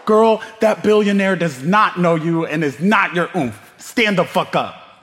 Girl, that billionaire does not know you and is not your oomph. Stand the fuck up.